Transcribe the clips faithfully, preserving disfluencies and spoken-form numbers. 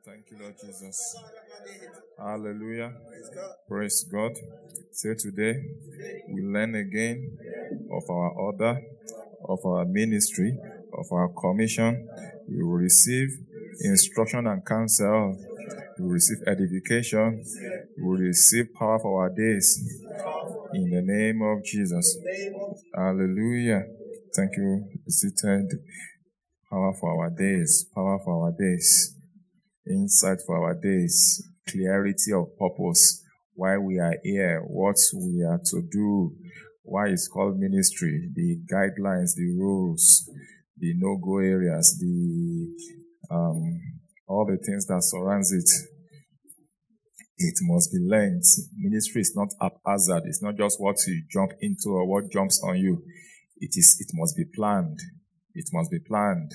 Thank you, Lord Jesus. Hallelujah. Praise God. So today we learn again of our order, of our ministry, of our commission. We will receive instruction and counsel. We will receive edification. We will receive power for our days. In the name of Jesus. Hallelujah. Thank you. Seated. Power for our days. Power for our days. Insight for our days, clarity of purpose, why we are here, what we are to do, why it's called ministry, the guidelines, the rules, the no-go areas, the um, all the things that surrounds it. It must be learned. Ministry is not haphazard. It's not just what you jump into or what jumps on you. It is. It must be planned. It must be planned.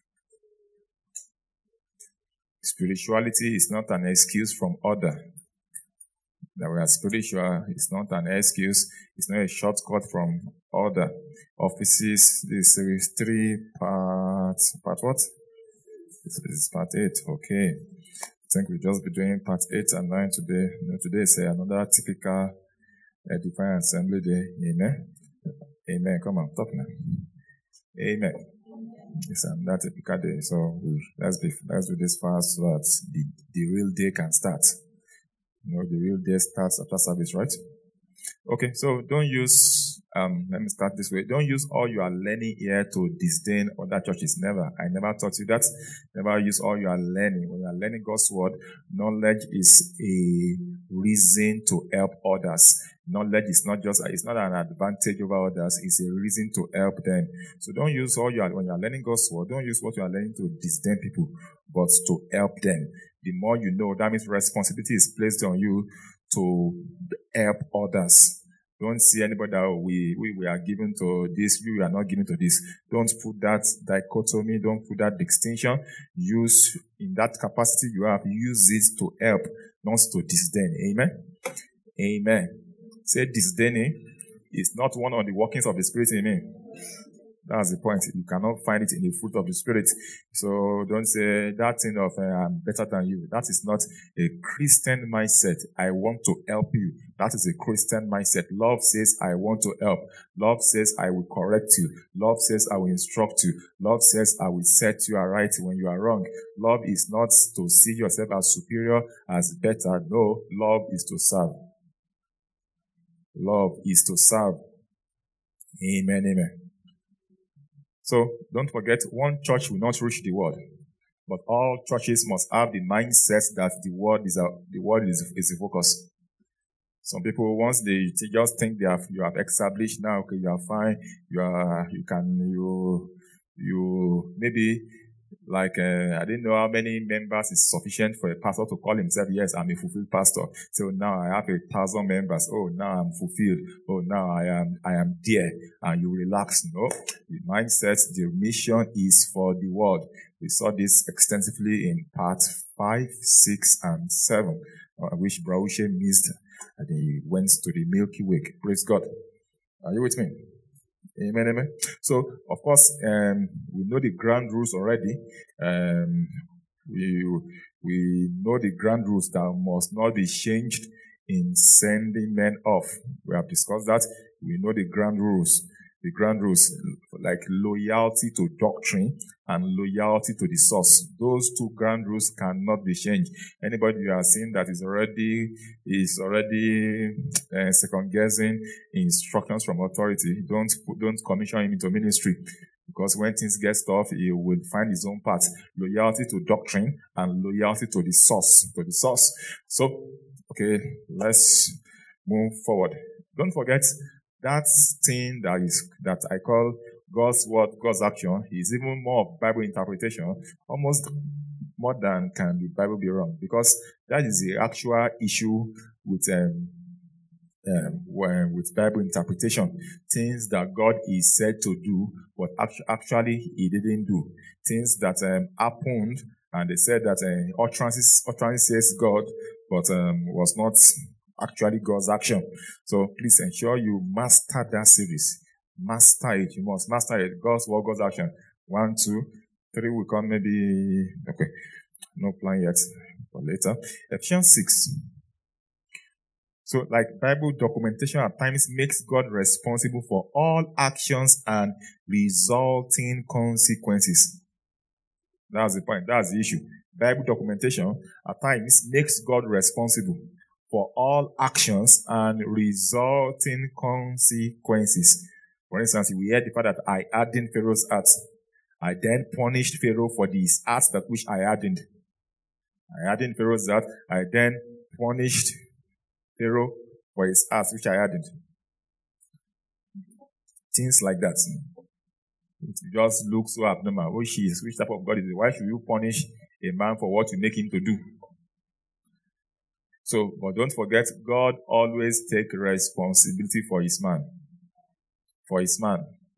Spirituality is not an excuse from order. That we are spiritual is not an excuse. It's not a shortcut from order. Offices, this is three parts. Part what? This is part eight. Okay. I think we'll just be doing part eight and nine today. You know, today is another typical uh, Divine Assembly Day. Amen. Amen. Come on, talk now. Amen. It's another typical day. So we, let's be let's do this fast so that the, the real day can start. You know, the real day starts after service, right? Okay, so don't use, um, let me start this way. Don't use all you are learning here to disdain other churches. Never. I never taught you that. Never use all you are learning. When you are learning God's word, knowledge is a reason to help others. Knowledge is not just, it's not an advantage over others. It's a reason to help them. So don't use all you are, when you are learning God's word, don't use what you are learning to disdain people, but to help them. The more you know, that means responsibility is placed on you to help others. Don't see anybody that we, we, we are given to this, we are not given to this. Don't put that dichotomy, don't put that distinction. Use, in that capacity you have, use it to help, not to disdain. Amen? Amen. Say disdaining is not one of the workings of the Spirit in me. That's the point. You cannot find it in the fruit of the Spirit. So don't say that thing of uh, I'm better than you. That is not a Christian mindset. I want to help you. That is a Christian mindset. Love says I want to help. Love says I will correct you. Love says I will instruct you. Love says I will set you aright when you are wrong. Love is not to see yourself as superior, as better. No, love is to serve. Love is to serve. Amen, amen. So, don't forget, one church will not reach the world. But all churches must have the mindset that the world is a, the world is, is the focus. Some people, once they just think they have, you have established now, okay, you are fine, you are, you can, you, you, maybe, like, uh, I didn't know how many members is sufficient for a pastor to call himself, yes, I'm a fulfilled pastor. So now I have a thousand members. Oh, now I'm fulfilled. Oh, now I am, I am there. And you relax. No, the mindset, the mission is for the world. We saw this extensively in part five, six, and seven, uh, which Brausche missed. And he went to the Milky Way. Praise God. Are you with me? Amen, amen. So, of course, um, we know the ground rules already. Um, we, we know the ground rules that must not be changed in sending men off. We have discussed that. We know the ground rules. The ground rules, like loyalty to doctrine and loyalty to the source. Those two ground rules cannot be changed. Anybody you are seeing that is already, is already uh, second guessing instructions from authority, don't, don't commission him into ministry. Because when things get tough, he will find his own path. Loyalty to doctrine and loyalty to the source, to the source. So, okay, let's move forward. Don't forget, that thing that is, that I call God's word, God's action, is even more of Bible interpretation, almost more than can the Bible be wrong, because that is the actual issue with, um, um, with Bible interpretation. Things that God is said to do, but actually he didn't do. Things that, um, happened, and they said that, uh, utterances, utterances says God, but, um, was not actually God's action. So please ensure you master that series. Master it. You must master it. God's word, God's action. One, two, three will come maybe. Okay. No plan yet for later. Ephesians six. So, like Bible documentation at times makes God responsible for all actions and resulting consequences. That's the point. That's the issue. Bible documentation at times makes God responsible for all actions and resulting consequences. For instance, we heard the fact that I hardened Pharaoh's heart. I then punished Pharaoh for his acts that which I hardened. I hardened Pharaoh's heart. I then punished Pharaoh for his acts which I hardened. Things like that. It just looks so abnormal. Which is which type of God is it? Why should you punish a man for what you make him to do? So, but don't forget, God always takes responsibility for his man. For his man.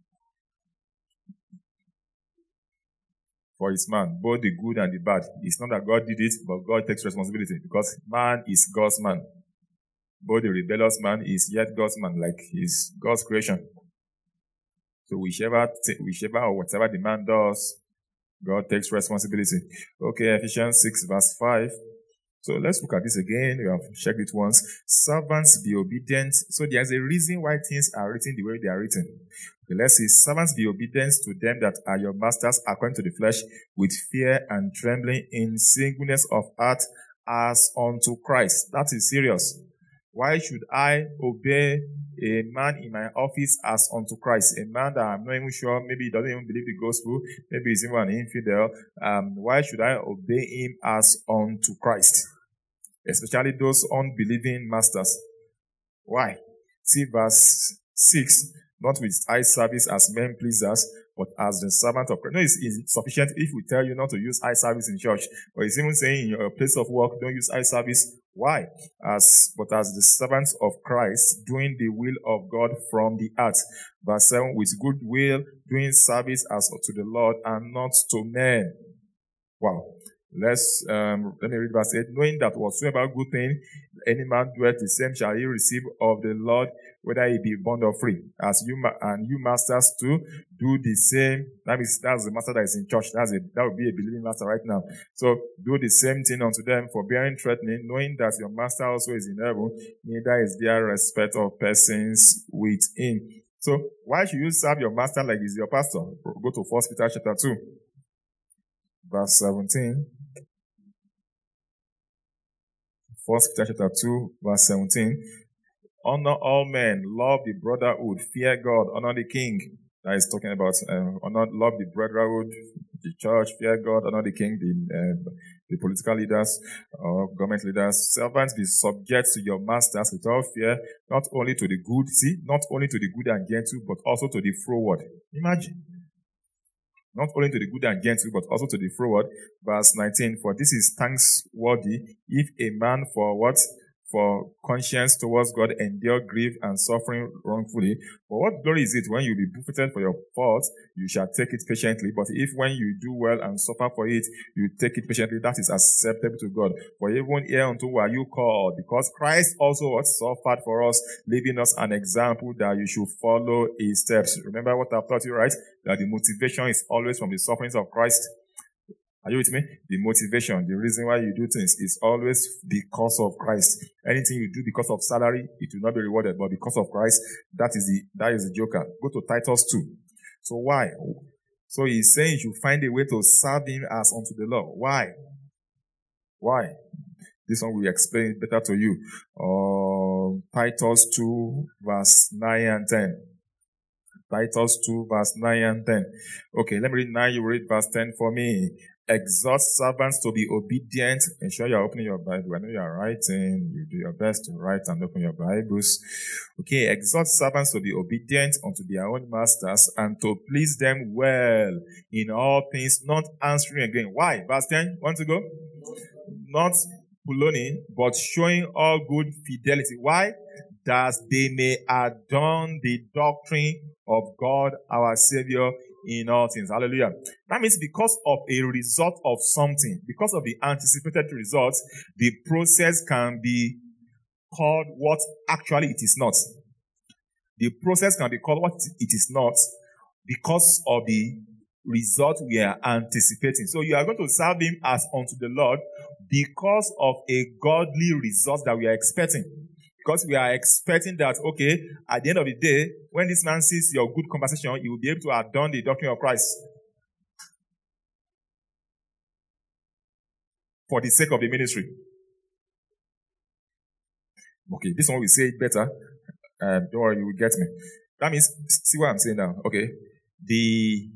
For his man. Both the good and the bad. It's not that God did it, but God takes responsibility. Because man is God's man. Both the rebellious man is yet God's man, like he's God's creation. So whichever, whichever or whatever the man does, God takes responsibility. Okay, Ephesians six verse five. So let's look at this again. We have checked it once. Servants, be obedient. So there's a reason why things are written the way they are written. Okay, let's see. Servants, be obedient to them that are your masters according to the flesh, with fear and trembling, in singleness of heart, as unto Christ. That is serious. Why should I obey a man in my office as unto Christ? A man that I'm not even sure, maybe he doesn't even believe the gospel, maybe he's even an infidel. Um, why should I obey him as unto Christ? Especially those unbelieving masters. Why? See verse six. Not with eye service as men pleasers, but as the servant of Christ. No, it's, it's sufficient if we tell you not to use eye service in church. But it's even saying in your place of work, don't use eye service. Why? As, but as the servants of Christ, doing the will of God from the heart. Verse seven, with good will, doing service as to the Lord and not to men. Wow. Let's, um, let me read verse eight. Knowing that whatsoever good thing any man doeth, the same shall he receive of the Lord, whether he be bond or free. As you, ma- and you masters too, do the same. That means that's the master that is in church. That's a, that would be a believing master right now. So do the same thing unto them, forbearing, threatening, knowing that your master also is in heaven, neither is there respect of persons with him. So why should you serve your master like he's your pastor? Go to First Peter chapter two, verse seventeen. First Peter chapter two, verse seventeen. Honor all men, love the brotherhood, fear God, honor the king. That is talking about um, honor, love the brotherhood, the church, fear God, honor the king, the, uh, the political leaders, uh, government leaders. Servants, be subject to your masters without fear, not only to the good, see, not only to the good and gentle, but also to the froward. Imagine. Not only to the good and gentle, but also to the froward. Verse nineteen, for this is thanksworthy, if a man for what? For conscience towards God endure grief and suffering wrongfully. For what glory is it when you be buffeted for your faults, you shall take it patiently. But if when you do well and suffer for it, you take it patiently, that is acceptable to God. For even hereunto were you called, because Christ also what suffered for us, leaving us an example that you should follow his steps. Remember what I've taught you, right? That the motivation is always from the sufferings of Christ. Are you with me? The motivation, the reason why you do things is always because of Christ. Anything you do because of salary, it will not be rewarded. But because of Christ, that is the that is the joker. Go to Titus two. So why? So he's saying you should find a way to serve him as unto the Lord. Why? Why? This one will explain better to you. Uh, Titus two, verse nine and ten. Titus two, verse nine and ten. Okay, let me read nine. You read verse ten for me. Exhort servants to be obedient. Ensure you are opening your Bible. I know you are writing. You do your best to write and open your Bibles. Okay, exhort servants to be obedient unto their own masters and to please them well in all things, not answering again. Why? Verse ten. Want to go? Not pulloning, but showing all good fidelity. Why? That they may adorn the doctrine of God our Savior in all things. Hallelujah. That means because of a result of something, because of the anticipated results, the process can be called what actually it is not. The process can be called what it is not because of the result we are anticipating. So you are going to serve him as unto the Lord because of a godly result that we are expecting. Because we are expecting that, okay, at the end of the day, when this man sees your good conversation, he will be able to adorn the doctrine of Christ for the sake of the ministry. Okay, this one will say it better. Um, don't worry, you will get me. That means, see what I'm saying now, okay? The,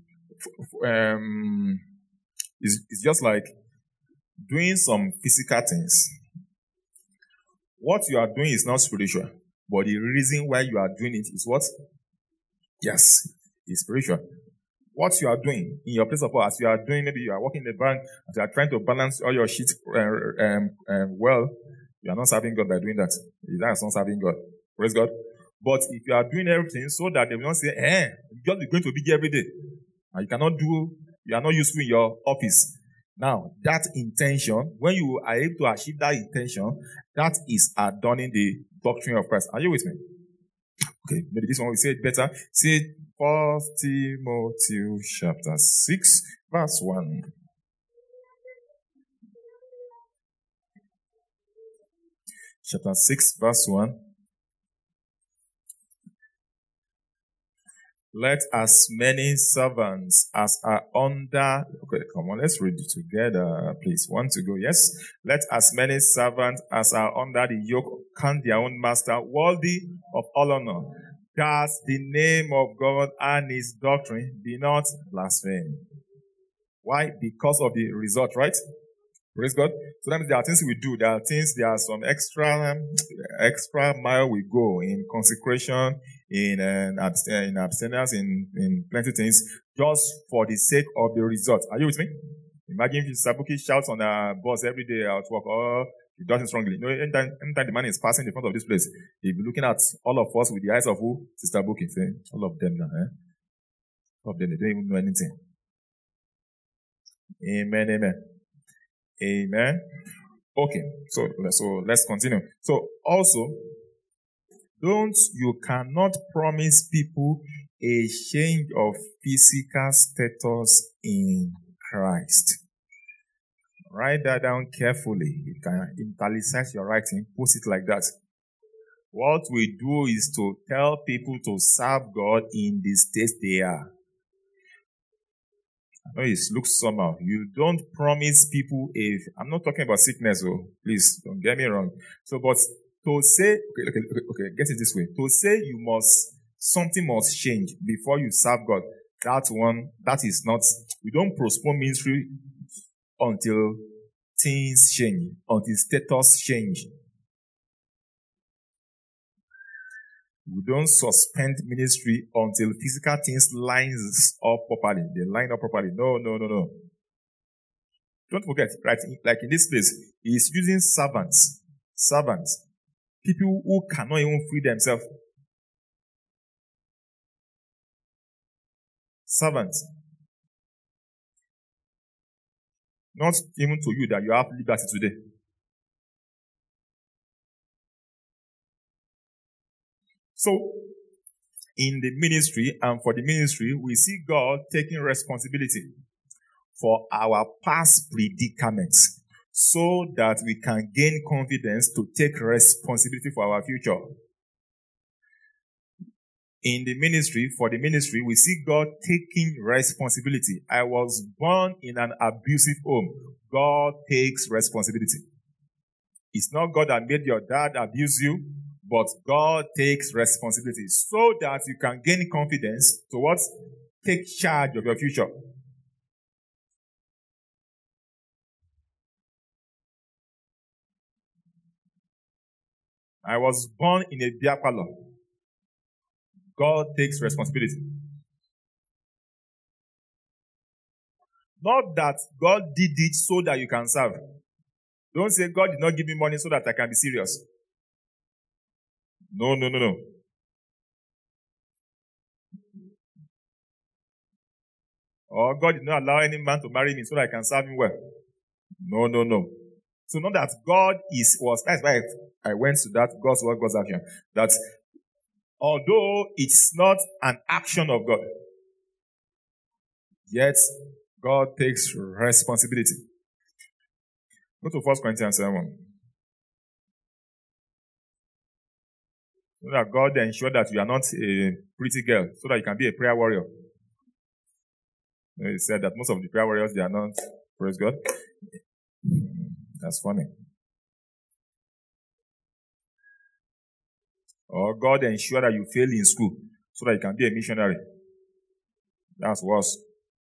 um, it's, it's just like doing some physical things. What you are doing is not spiritual, but the reason why you are doing it is what? Yes, it's spiritual. What you are doing in your place of work, as you are doing, maybe you are working in the bank, as you are trying to balance all your shit uh, um, um, well, you are not serving God by doing that. That is not serving God. Praise God. But if you are doing everything so that they will not say, eh, God is going to be here every day, and you cannot do, you are not useful in your office. Now, that intention, when you are able to achieve that intention, that is adorning the doctrine of Christ. Are you with me? Okay, maybe this one will say it better. Say First Timothy chapter six, verse one. Chapter six, verse one. Let as many servants as are under, okay, come on, let's read it together, please. One to go, yes. Let as many servants as are under the yoke count their own master worthy of all honor, that the name of God and his doctrine be not blasphemed. Why? Because of the result, right? Praise God. So that means there are things we do. There are things, there are some extra, extra mile we go in consecration, in, uh, abst- in abstinence, in, in plenty things, just for the sake of the result. Are you with me? Imagine if Sabuki shouts on a bus every day at work, or he does it strongly. You know, anytime, anytime the man is passing in front of this place, he'll be looking at all of us with the eyes of who? Sister Buki, saying, all of them now, eh? All of them, they don't even know anything. Amen, amen. Amen. Okay, so, so let's continue. So also, don't, you cannot promise people a change of physical status in Christ. Write that down carefully. You can italicize your writing, post it like that. What we do is to tell people to serve God in the state they are. I know it looks somehow. You don't promise people a, I'm not talking about sickness, oh, please, don't get me wrong. So, but to say, okay, okay, okay, okay, get it this way. To say you must, something must change before you serve God, that one, that is not, we don't postpone ministry until things change, until status change. We don't suspend ministry until physical things lines up properly. They line up properly. No, no, no, no. Don't forget, right? Like in this place, he is using servants. Servants. People who cannot even free themselves. Servants. Not even to you that you have liberty today. So, in the ministry and for the ministry, we see God taking responsibility for our past predicaments so that we can gain confidence to take responsibility for our future. In the ministry, for the ministry, we see God taking responsibility. I was born in an abusive home. God takes responsibility. It's not God that made your dad abuse you, but God takes responsibility so that you can gain confidence to what? Take charge of your future. I was born in a beer parlor. God takes responsibility. Not that God did it so that you can serve. Don't say God did not give me money so that I can be serious. No, no, no, no. Or God did not allow any man to marry me so that I can serve him well. No, no, no. So not that God is, was, that's why I went to that God's word, God's action. That although it's not an action of God, Yet, God takes responsibility. Go to First Corinthians seven. So that God ensure that you are not a pretty girl, so that you can be a prayer warrior. He said that most of the prayer warriors, they are not. Praise God. That's funny. Or God ensure that you fail in school, so that you can be a missionary. That's worse.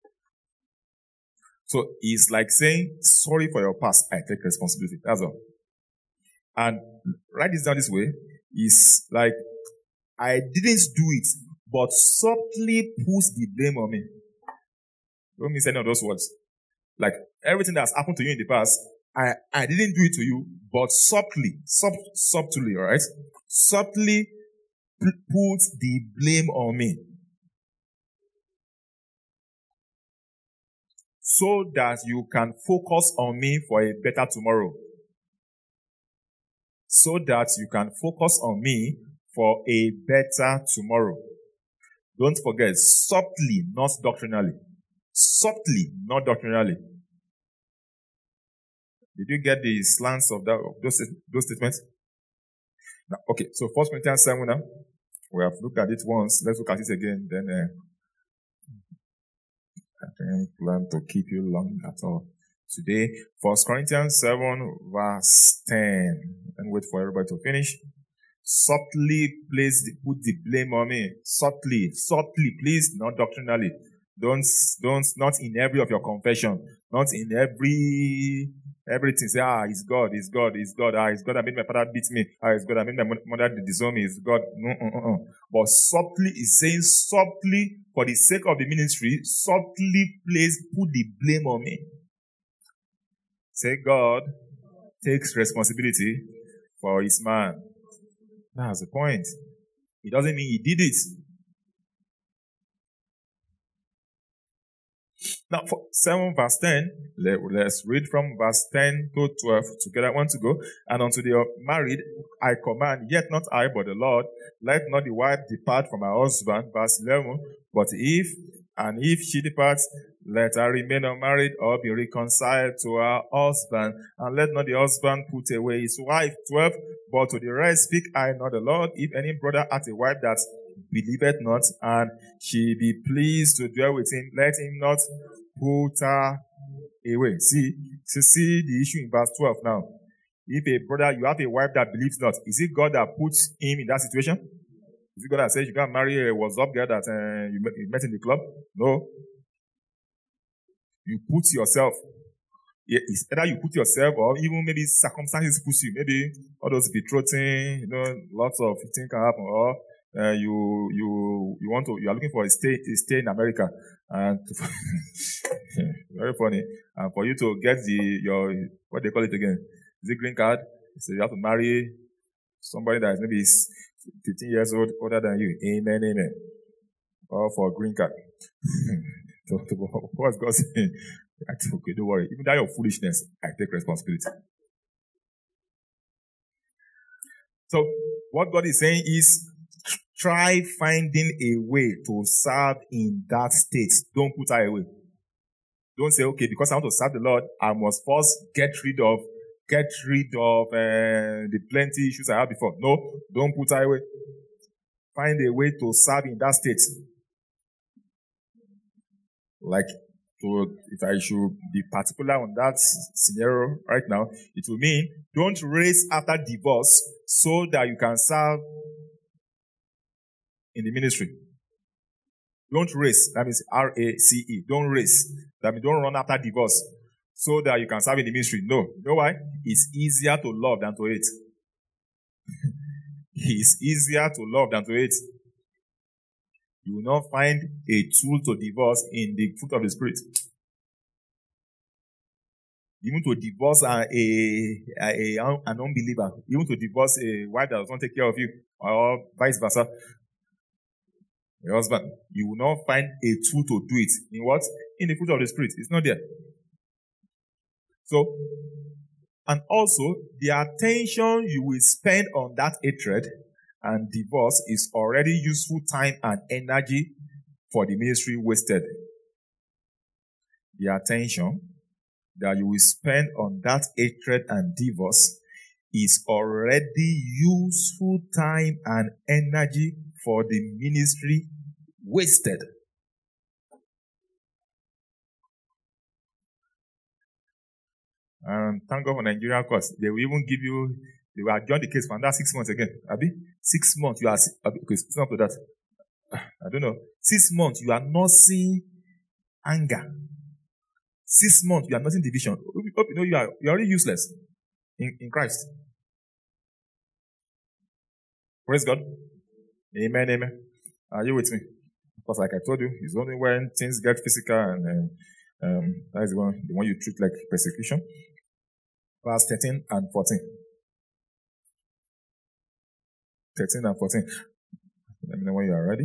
So it's like saying, sorry for your past, I take responsibility. That's all. And write this down this way. It's like, I didn't do it, but subtly puts the blame on me. Don't miss any of those words. Like, everything that's happened to you in the past, I, I didn't do it to you, but subtly, sub, subtly, alright? Subtly p- puts the blame on me. So that you can focus on me for a better tomorrow. So that you can focus on me for a better tomorrow. Don't forget, subtly, not doctrinally. Subtly, not doctrinally. Did you get the slants of that of those those statements? Now, okay, so First Corinthians seven now. We have looked at it once. Let's look at it again. Then uh, I don't plan to keep you long at all. Today, First Corinthians seven, verse ten. And wait for everybody to finish. Subtly place the, put the blame on me. Subtly, subtly, please, not doctrinally. Don't, don't, not in every of your confession. Not in every, everything. Say, ah, it's God, it's God, it's God. Ah, it's God that made my father beat me. Ah, it's God that made my mother disown me. It's God. No, no, no, no. But subtly, is saying subtly, for the sake of the ministry, subtly place, put the blame on me. Say, God takes responsibility for his man. That's the point. It doesn't mean he did it. Now, for seven verse ten, let, let's read from verse ten to twelve together. I want to go. And unto the married, I command, yet not I, but the Lord, let not the wife depart from her husband. Verse eleven, but if, and if she departs, let her remain unmarried or be reconciled to her husband, and let not the husband put away his wife. twelve, but to the rest speak I not the Lord, if any brother hath a wife that believeth not, and she be pleased to dwell with him, let him not put her away. See, so see the issue in verse twelve now. If a brother, you have a wife that believes not, is it God that puts him in that situation? Is it God that says you can't marry a WhatsApp girl that uh, you, met, you met in the club? No. You put yourself. It's either you put yourself or even maybe circumstances push you. Maybe all those betrothing, you know, lots of things can happen. Or uh, you you you want to you are looking for a stay a stay in America, and to, very funny. And for you to get the your what they call it again, is it green card? So you have to marry somebody that is maybe fifteen years old older than you. Amen, amen. Or for green card. So, what's God saying? Okay, don't worry. Even that your foolishness, I take responsibility. So, what God is saying is, try finding a way to serve in that state. Don't put her away. Don't say, okay, because I want to serve the Lord, I must first get rid of, get rid of uh, the plenty issues I had before. No, don't put her away. Find a way to serve in that state. Like, so if I should be particular on that scenario right now, it will mean don't race after divorce so that you can serve in the ministry. Don't race. That means R A C E. Don't race. That means don't run after divorce so that you can serve in the ministry. No. You know why? It's easier to love than to hate. It's easier to love than to hate. You will not find a tool to divorce in the fruit of the Spirit. Even to divorce a, a, a, an unbeliever, even to divorce a wife that does not take care of you, or vice versa, your husband, you will not find a tool to do it. In what? In the fruit of the Spirit. It's not there. So, and also, the attention you will spend on that hatred and divorce is already useful time and energy for the ministry wasted. the attention that you will spend on that hatred and divorce is already useful time and energy for the ministry wasted. And thank God for Nigeria courts. They will even give you, they will adjourn the case for another six months again. Abi? Six months, you are, okay, it's not to that. I don't know. Six months, you are not seeing anger. Six months, you are not seeing division. Hope you know you are, you are already useless in, in Christ. Praise God. Amen, amen. Are you with me? Because like I told you, it's only when things get physical and um, um, that is the one, the one you treat like persecution. Verse thirteen and fourteen. thirteen and fourteen. Let me know when you are ready.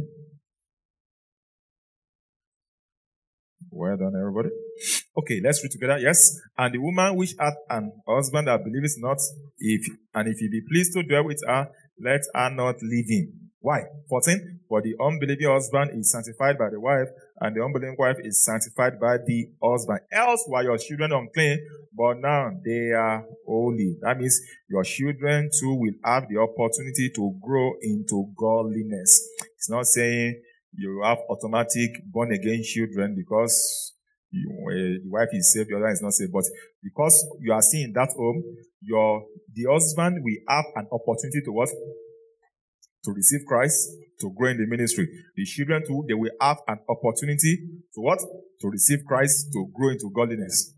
Well done, everybody. Okay, let's read together. Yes. And the woman which hath an husband that believeth not, if and if he be pleased to dwell with her, let her not leave him. Why? fourteen. For the unbelieving husband is sanctified by the wife, and the unbelieving wife is sanctified by the husband. Else were your children unclean, but now they are holy. That means your children too will have the opportunity to grow into godliness. It's not saying you have automatic born again children because you, uh, the wife is saved, the other is not saved. But because you are seeing that home, your the husband will have an opportunity to what? To receive Christ, to grow in the ministry. The children too, they will have an opportunity to what? To receive Christ, to grow into godliness.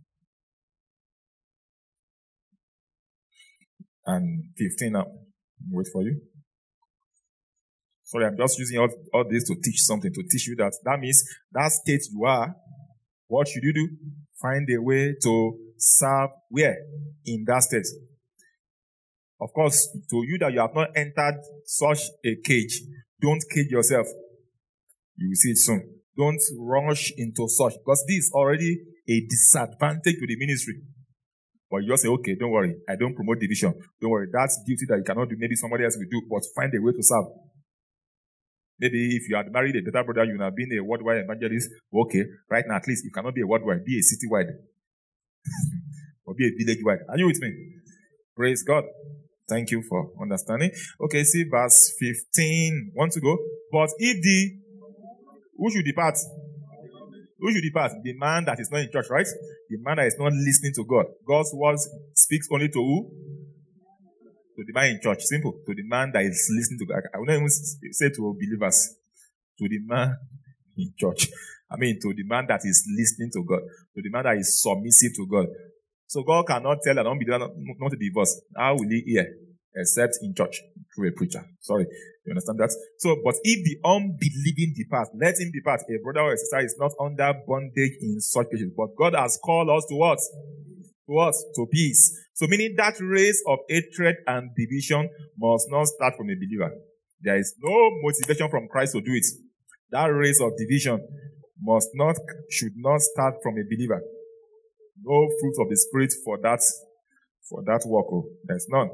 And fifteen now. Wait for you. Sorry, I'm just using all, all this to teach something, to teach you that. That means that state you are, what should you do? Find a way to serve where? In that state. Of course, to you that you have not entered such a cage, don't cage yourself. You will see it soon. Don't rush into such, because this is already a disadvantage to the ministry. But you just say, okay, don't worry. I don't promote division. Don't worry. That's duty that you cannot do. Maybe somebody else will do, but find a way to serve. Maybe if you had married a better brother, you would have been a worldwide evangelist. Okay, right now at least you cannot be a worldwide, be a citywide. Or be a village-wide. Are you with me? Praise God. Thank you for understanding. Okay, see verse fifteen. Want to go? But if the, who should depart? Who should depart? The man that is not in church, right? The man that is not listening to God. God's word speaks only to who? To the man in church. Simple. To the man that is listening to God. I will not even say to believers. To the man in church. I mean, to the man that is listening to God. To the man that is submissive to God. So God cannot tell an unbeliever not, not to divorce. How will he hear? Except in church, through a preacher. Sorry. You understand that? So, but if the unbelieving depart, let him depart. A brother or a sister is not under bondage in such cases. But God has called us to what? To what? To peace. So meaning that race of hatred and division must not start from a believer. There is no motivation from Christ to do it. That race of division must not, should not start from a believer. No fruit of the Spirit for that, for that work. Oh, there's none.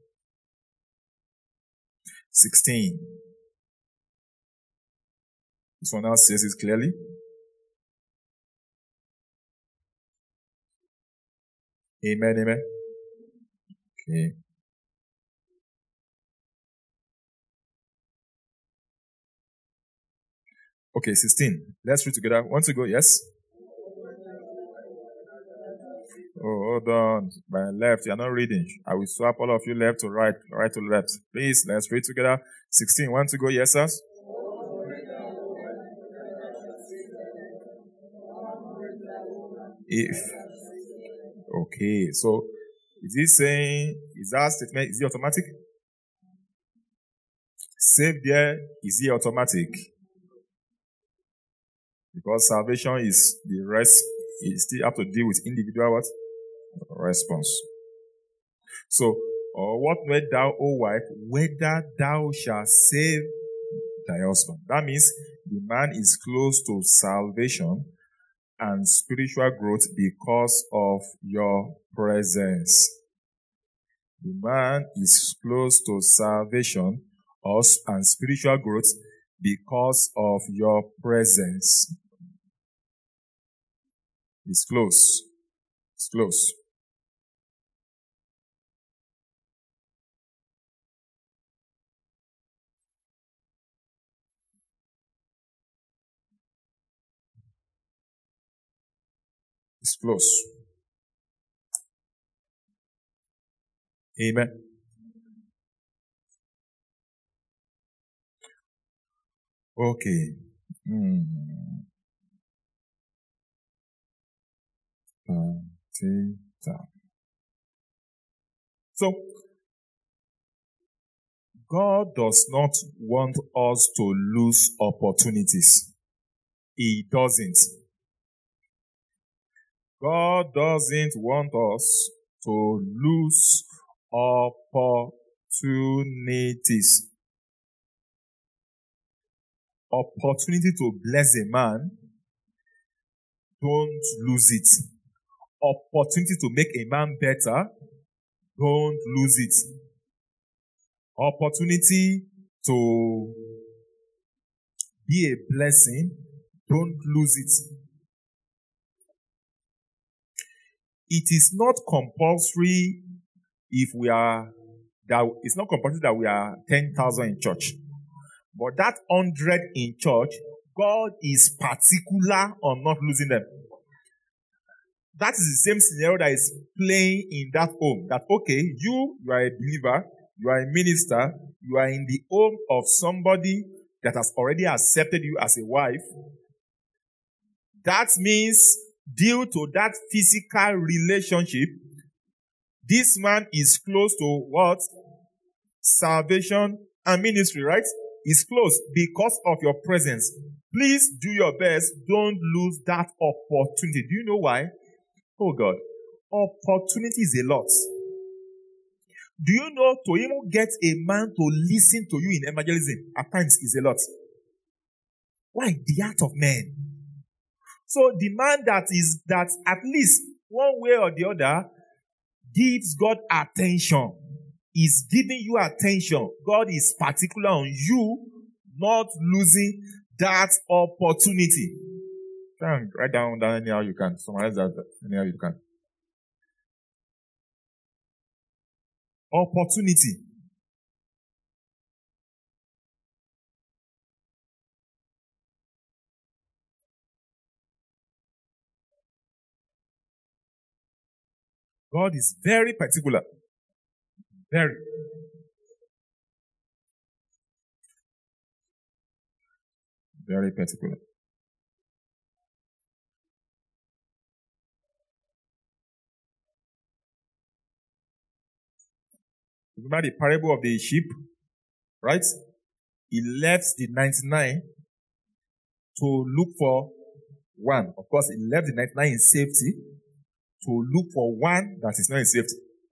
sixteen. This one now says it clearly. Amen, amen. Okay. Okay, sixteen. Let's read together. Want to go? Yes? Oh, hold on. By left, you're not reading. I will swap all of you left to right, right to left. Please, let's read together. sixteen. Want to go? Yes, sir? If. Okay, so is he saying, is that statement, is it automatic? Save there, is it automatic? Because salvation is the rest, you still have to deal with individual what? Response. So, or what wilt thou, O wife, whether thou shalt save thy husband? That means the man is close to salvation and spiritual growth because of your presence. The man is close to salvation and spiritual growth because of your presence. It's close. It's close. It's close. Amen. Okay. Hmm. So, God does not want us to lose opportunities. He doesn't. God doesn't want us to lose opportunities. Opportunity to bless a man, don't lose it. Opportunity to make a man better, don't lose it. Opportunity to be a blessing, don't lose it. It is not compulsory if we are, that it's not compulsory that we are ten thousand in church. But that one hundred in church, God is particular on not losing them. That is the same scenario that is playing in that home. That, okay, you, you are a believer, you are a minister, you are in the home of somebody that has already accepted you as a wife. That means, due to that physical relationship, this man is close to what? Salvation and ministry, right? Is close because of your presence. Please do your best. Don't lose that opportunity. Do you know why? Oh God. Opportunity is a lot. Do you know to even get a man to listen to you in evangelism at times is a lot? Why? The heart of man. So the man that is, that at least one way or the other gives God attention, is giving you attention. God is particular on you not losing that opportunity. Try and write down that anyhow you can. Summarize that anyhow you can. Opportunity. God is very particular. Very. Very particular. Remember the parable of the sheep, right? He left the ninety-nine to look for one. Of course, he left the ninety-nine in safety to look for one that is not in safety.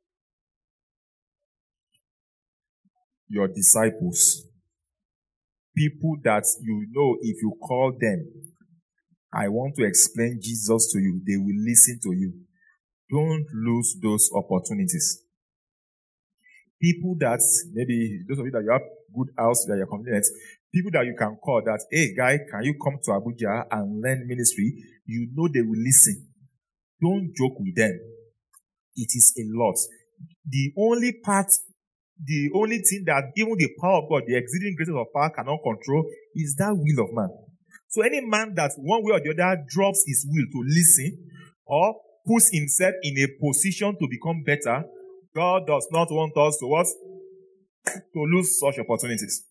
Your disciples, people that you know if you call them, I want to explain Jesus to you, they will listen to you. Don't lose those opportunities. People that, maybe those of you that you have good house, that you're convenient, people that you can call that, hey guy, can you come to Abuja and learn ministry? You know they will listen. Don't joke with them. It is a lot. The only part, the only thing that even the power of God, the exceeding greatness of power cannot control is that will of man. So any man that one way or the other drops his will to listen or puts himself in a position to become better, God does not want us to what? To lose such opportunities.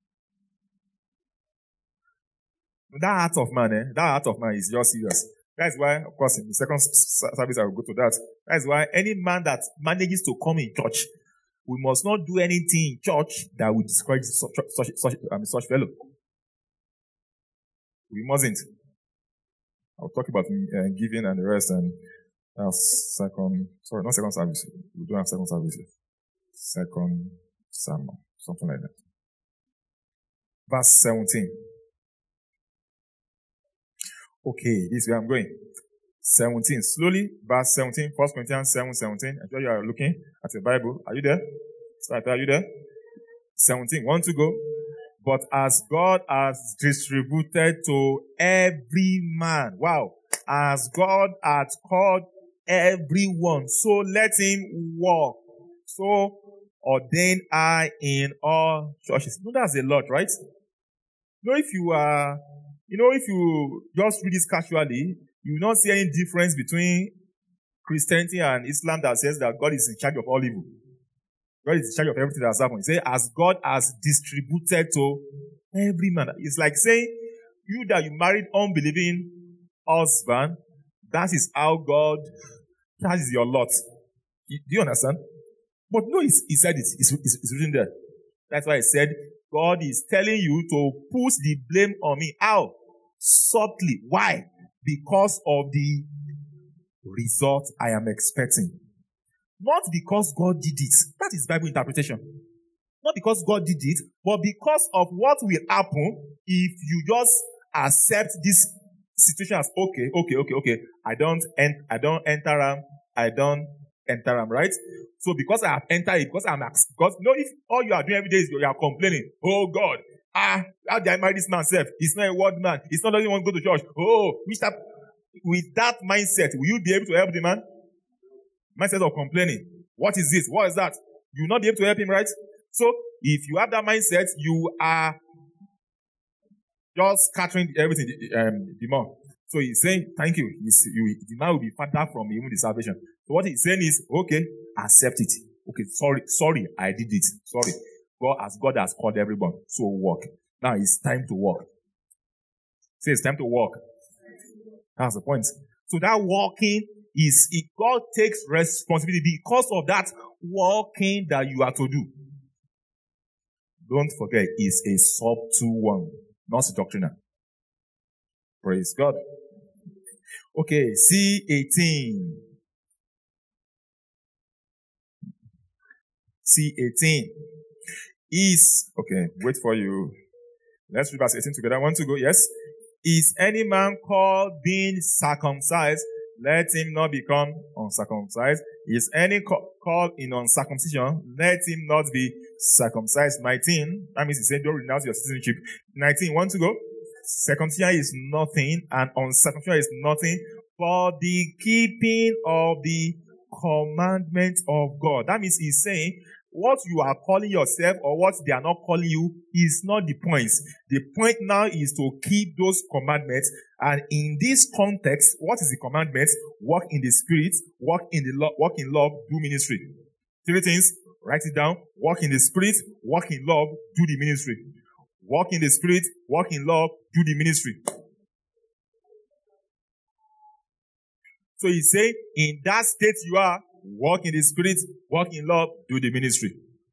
That heart of man, eh? That heart of man is just serious. That's why, of course, in the second service I will go to that. That's why any man that manages to come in church, we must not do anything in church that will discourage such such such, I mean, such fellow. We mustn't. I'll talk about uh, giving and the rest and uh, second, sorry, not second service. We don't have second service. Second sermon, something like that. Verse seventeen. Okay, this is where I'm going. seventeen. Slowly, verse seventeen, First Corinthians seven, seventeen. I'm sure you are looking at the Bible. Are you there? Start, are you there? seventeen. Want to go? But as God has distributed to every man. Wow. As God hath called everyone, so let him walk. So ordain I in all churches. No, that's a lot, right? You know, if you are, you know, if you just read this casually, you will not see any difference between Christianity and Islam that says that God is in charge of all evil. God is in charge of everything that has happened. He says, as God has distributed to every man. It's like saying, you that you married unbelieving husband, that is how God, that is your lot. Do you understand? But no, he said it. It's, it's, it's written there. That's why he said, God is telling you to put the blame on me. How? Subtly. Why? Because of the result I am expecting. Not because God did it. That is Bible interpretation. Not because God did it, but because of what will happen if you just accept this situation as okay, okay, okay, okay. I don't en- I don't enter them. I don't enter them, right? So because I have entered it, because I'm because you know, if all you are doing every day is you are complaining, oh God, ah, how did I marry this man self? He's not a word man. He's not the only one to go to church. Oh, which type, with that mindset, will you be able to help the man? Mindset of complaining. What is this? What is that? You will not be able to help him, right? So if you have that mindset, you are just scattering everything um, the more. So he's saying, thank you. He's, you. The man will be further from even the salvation. So what he's saying is, okay, accept it. Okay, sorry, sorry, I did it. Sorry. God, as God has called everyone, so walk. Now it's time to walk. Say it's time to walk. That's the point. So that walking is, if God takes responsibility because of that walking that you are to do. Don't forget, it's a subtle one, not doctrinal. Praise God. Okay, C eighteen. C eighteen is, okay, wait for you. Let's read verse eighteen together. I want to go, yes. Is any man called being circumcised? Let him not become uncircumcised. Is any called in uncircumcision? Let him not be circumcised. nineteen, that means he said, don't renounce your citizenship. nineteen, want to go? Circumcision is nothing, and uncircumcision is nothing but the keeping of the commandments of God. That means he's saying, what you are calling yourself or what they are not calling you is not the point. The point now is to keep those commandments. And in this context, what is the commandment? Walk in the spirit, walk in the lo- walk in love, do ministry. Three things. Write it down. Walk in the spirit, walk in love, do the ministry. Walk in the spirit, walk in love, do the ministry. So he say, in that state you are, walk in the spirit, walk in love, do the ministry.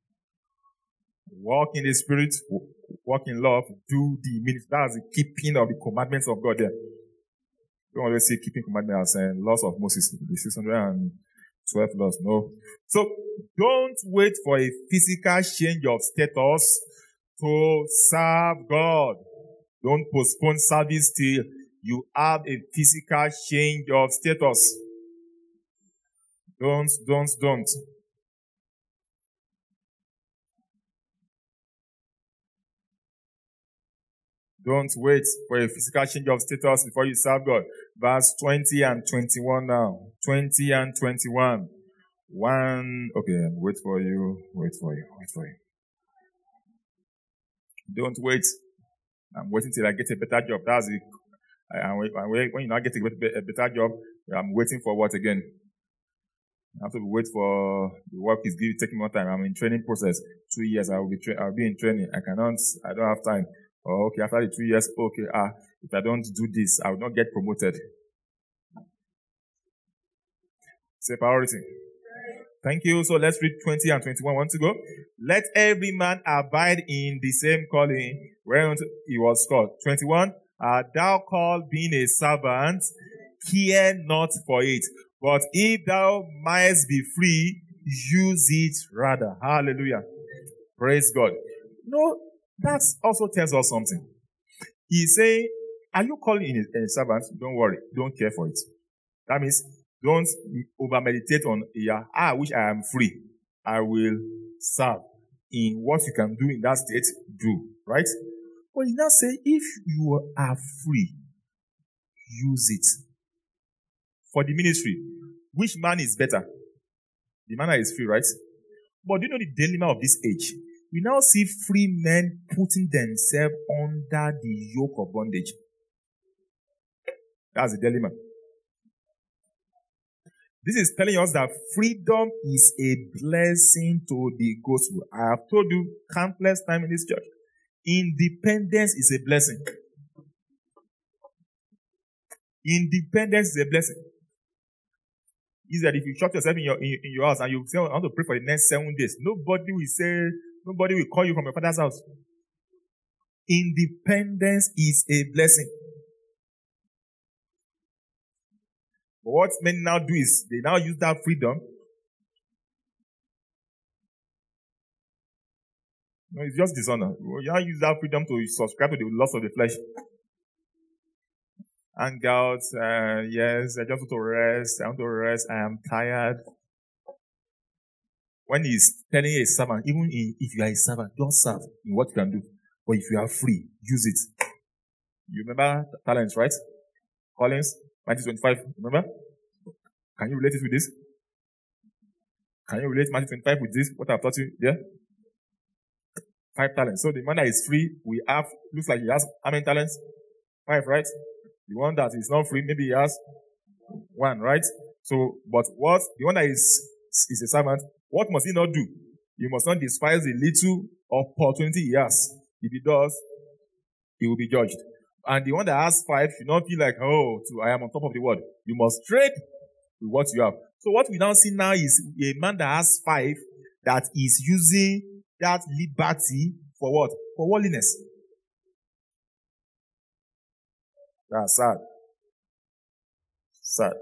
Walk in the spirit, walk in love, do the ministry. That's the keeping of the commandments of God there. Don't always say keeping commandments as uh, laws of Moses, the six hundred twelve laws. No. So don't wait for a physical change of status to serve God. Don't postpone service till you have a physical change of status. Don't, don't, don't. Don't wait for a physical change of status before you serve God. Verse twenty and twenty-one now. twenty and twenty-one. One, okay, wait for you, wait for you, wait for you. Don't wait. I'm waiting till I get a better job. That's it. I, I, when you not get a better job, I'm waiting for what again? I have to wait for the work is giving, taking more time. I'm in training process. Two years, I will be, tra- I'll be in training. I cannot, I don't have time. Oh, okay, after the two years, okay, ah, if I don't do this, I will not get promoted. Say priority. Thank you. So let's read twenty and twenty-one. Want to go? Let every man abide in the same calling wherein he was called. twenty-one. Art thou called being a servant? Care not for it. But if thou mightst be free, use it rather. Hallelujah. Praise God. No, that also tells us something. He's saying, are you calling in a, a servant? Don't worry. Don't care for it. That means don't over meditate on, yeah, I wish I am free. I will serve. In what you can do in that state, do. Right? But he now say, if you are free, use it. for the ministry. Which man is better? The man that is free, right? But do you know the dilemma of this age? We now see free men putting themselves under the yoke of bondage. That's the dilemma. This is telling us that freedom is a blessing to the gospel. I have told you countless times in this church. Independence is a blessing. Independence is a blessing. Is that if you shut yourself in your in, in your house and you say, I want to pray for the next seven days, nobody will say, nobody will call you from your father's house. Independence is a blessing. But what men now do is they now use that freedom. No, it's just dishonor. You now use that freedom to subscribe to the lust of the flesh. And out, uh, yes, I just want to rest. I want to rest. I am tired. When he's telling a servant, even in, if you are a servant, don't serve in what you can do. But if you are free, use it. You remember talents, right? Collins, Matthew twenty-five, remember? Can you relate it with this? Can you relate Matthew twenty-five with this? What I've taught you there? Five talents. So the man that is free, we have, looks like he has how many talents? Five, right? The one that is not free, maybe he has one, right? So, but what, the one that is, is a servant, what must he not do? He must not despise the little opportunity he has. If he does, he will be judged. And the one that has five should not feel like, oh, to, I am on top of the world. You must trade with what you have. So what we now see now is a man that has five that is using that liberty for what? For worldliness. That's sad. Sad.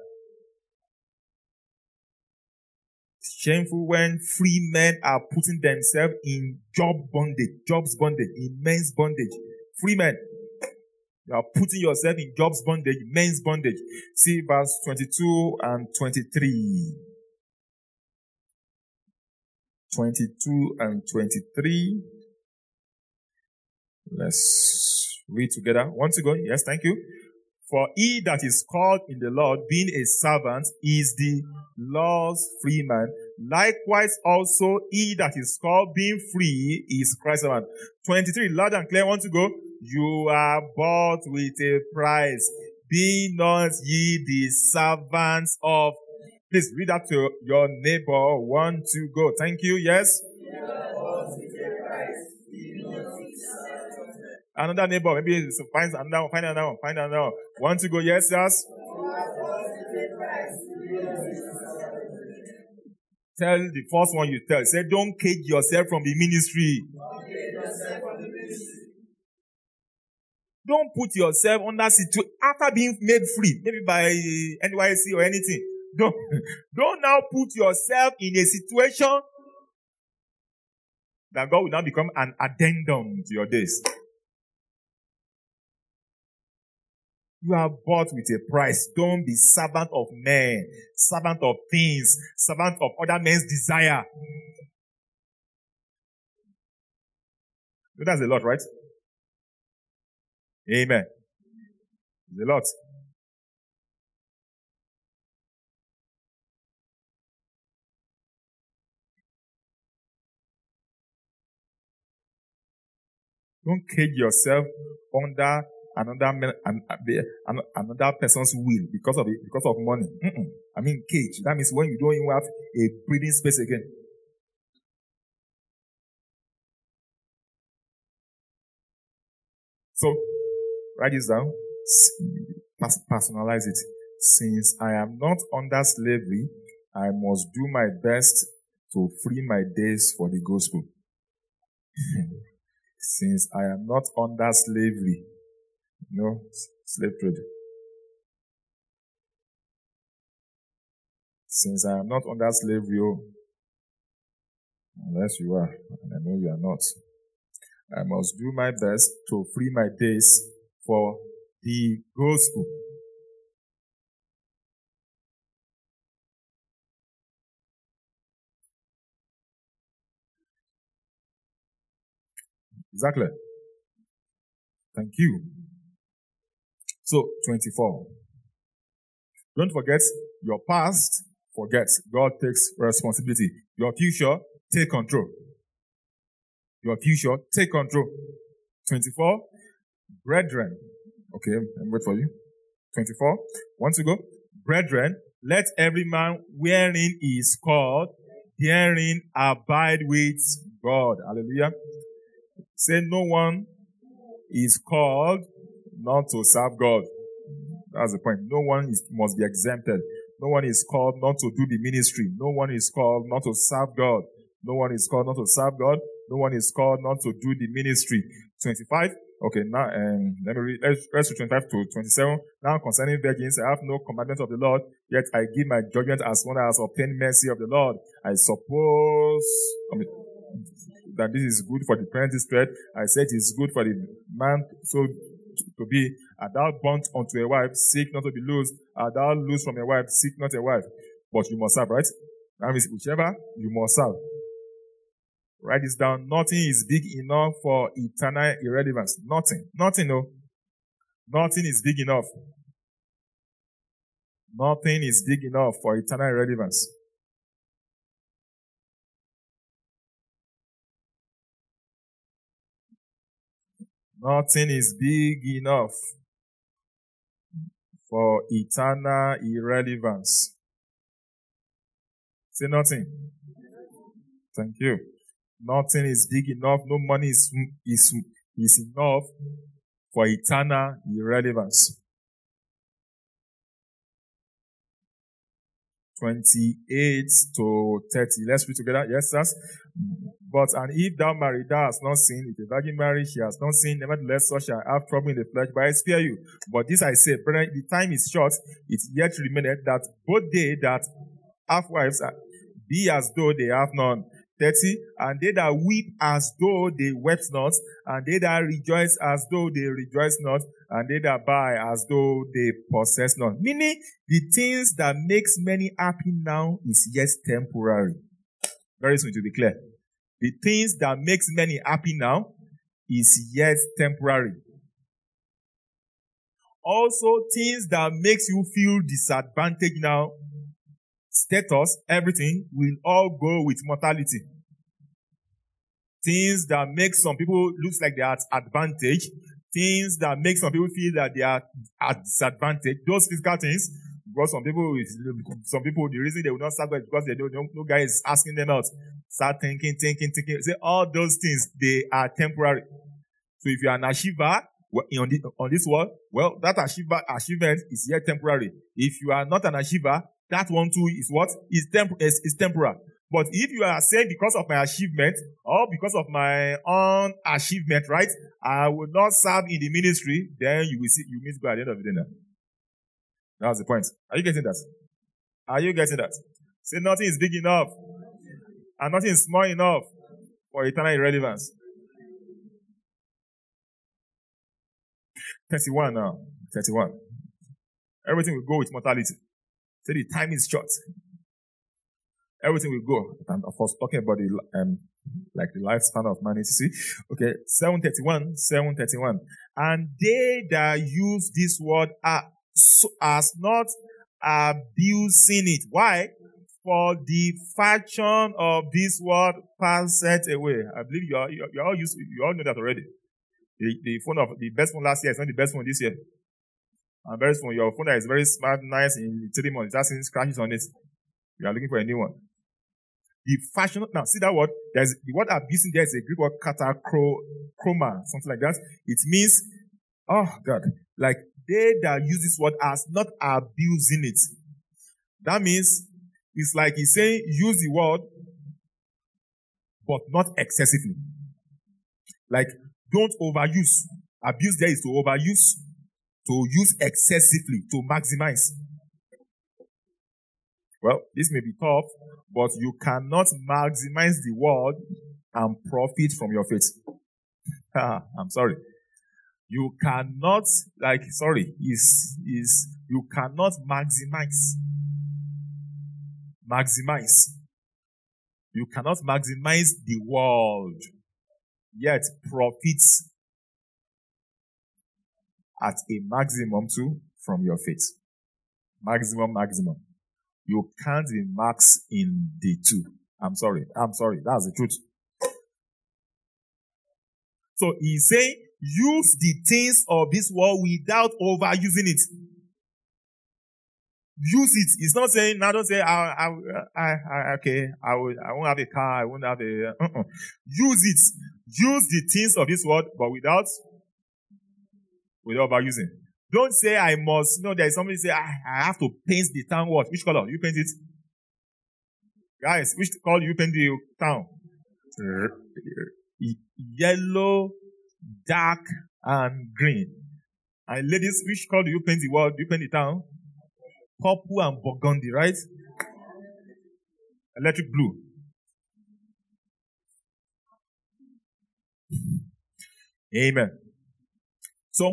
It's shameful when free men are putting themselves in job bondage, jobs bondage, immense bondage. Free men. You are putting yourself in jobs bondage, men's bondage. See verse twenty-two and twenty-three. twenty-two and twenty-three. Let's read together. Want to go? Yes, thank you. For he that is called in the Lord, being a servant, is the Lord's free man. Likewise also he that is called, being free, is Christ's servant. twenty-three, loud and clear. Want to go? You are bought with a price. Be not ye the servants of. Please read that to your neighbor. One, two, go. Thank you. Yes? You are bought with a price. Be not the servants of men. Another neighbor. Maybe so find another one. Find another one. Find another one. One, two, go. Yes, yes? You are bought with a price. Be not the servants of men. Tell the first one you tell. Say, don't cage yourself from the ministry. Don't cage yourself from the ministry. Don't put yourself under situation after being made free, maybe by N Y C or anything. Don't, don't now put yourself in a situation that God will now become an addendum to your days. You are bought with a price. Don't be servant of men, servant of things, servant of other men's desire. That's a lot, right? Amen. It's a lot. Don't cage yourself under another an, an, another person's will because of it, because of money. Mm-mm. I mean, cage. That means when you don't even have a breathing space again. So, write this down. Personalize it. Since I am not under slavery, I must do my best to free my days for the gospel. Since I am not under slavery, no slave trade. Since I am not under slavery, oh, unless you are, and I know you are not, I must do my best to free my days for the gospel. Exactly. Thank you. So, twenty-four. Don't forget your past. Forget. God takes responsibility. Your future, take control. Your future, take control. twenty-four, brethren. Okay, I'm wait for you. twenty-four, want to go? Brethren, let every man wherein he is called, herein abide with God. Hallelujah. Say no one is called not to serve God. That's the point. No one is, must be exempted. No one is called not to do the ministry. No one is called not to serve God. No one is called not to serve God. No one is called not to do the ministry. twenty-five. Okay, now, um, let me read, let's, let's read twenty-five to twenty-seven. Now concerning virgins, I have no commandment of the Lord, yet I give my judgment as one that has obtained mercy of the Lord. I suppose, I mean, that this is good for the parental spread. I said it is good for the man so to be. Art thou burnt unto a wife, seek not to be loosed. Art thou loosed from a wife, seek not a wife. But you must serve, right? That means whichever, you must serve. Write this down. Nothing is big enough for eternal irrelevance. Nothing. Nothing, no. Nothing is big enough. Nothing is big enough for eternal irrelevance. Nothing is big enough for eternal irrelevance. Say nothing. Thank you. Nothing is big enough. No money is, is, is enough for eternal irrelevance. twenty-eight to thirty. Let's read together. Yes, sirs. But, and if thou marry, thou hast not sinned. If a virgin marry, she has not sinned. Nevertheless, such shall have trouble in the flesh, but I spare you. But this I say, brethren, the time is short. It yet remaineth that both they that have wives be as though they have none. thirty. And they that weep as though they wept not, and they that rejoice as though they rejoice not, and they that buy as though they possess not. Meaning, the things that makes many happy now is yet temporary. Very soon to be clear. The things that makes many happy now is yet temporary. Also, things that makes you feel disadvantaged now, status, everything, will all go with mortality. Things that make some people look like they are at advantage, things that make some people feel that they are at disadvantage, those physical things, because some people, some people, the reason they will not start because they don't, no guy is asking them out. Start thinking, thinking, thinking. Say all those things, they are temporary. So if you are an achiever on, the, on this world, well, that achiever, achievement is yet temporary. If you are not an achiever, that one too is what? Is, temp- is, is temporal. But if you are saying because of my achievement or because of my own achievement, right, I will not serve in the ministry, then you will see, you meet God at the end of the day now. That's the point. Are you getting that? Are you getting that? Say nothing is big enough and nothing is small enough for eternal irrelevance. thirty-one now. thirty-one. Everything will go with mortality. Say the time is short. Everything will go. And of course, talking about the um, like the lifespan of man, you see. Okay, seven thirty-one, seven thirty-one. And they that use this word are so, as not abusing it. Why? For the fashion of this word passeth away. I believe you all, you all used, you all know that already. The, the phone of the best phone last year is not the best phone this year. And very soon, your phone that is very smart, nice in three months, just scratches on it. You are looking for a new one. The fashion, now see that word, there's the word abusing there is a Greek word katachroma, something like that. It means, oh God, like they that use this word as not abusing it. That means, it's like he's saying, use the word, but not excessively. Like, don't overuse. Abuse there is to overuse, to use excessively, to maximize. Well, this may be tough, but you cannot maximize the word and profit from your faith. I'm sorry. You cannot, like, sorry, is, is, you cannot maximize. Maximize. You cannot maximize the world, yet profits at a maximum too from your faith. Maximum, maximum. You can't be max in the two. I'm sorry. I'm sorry. That's the truth. So he's saying, use the things of this world without overusing it. Use it. It's not saying, now don't say, I, I, I, I okay, I will, I won't have a car, I won't have a, uh-uh. Use it. Use the things of this world, but without, without overusing. Don't say I must, you know, there is somebody say, I, I have to paint the town what? Which color? You paint it? Guys, which color you paint the town? Yellow, dark, and green. And ladies, which color do you paint the world? Do you paint the town? Purple and burgundy, right? Electric blue. Amen. So,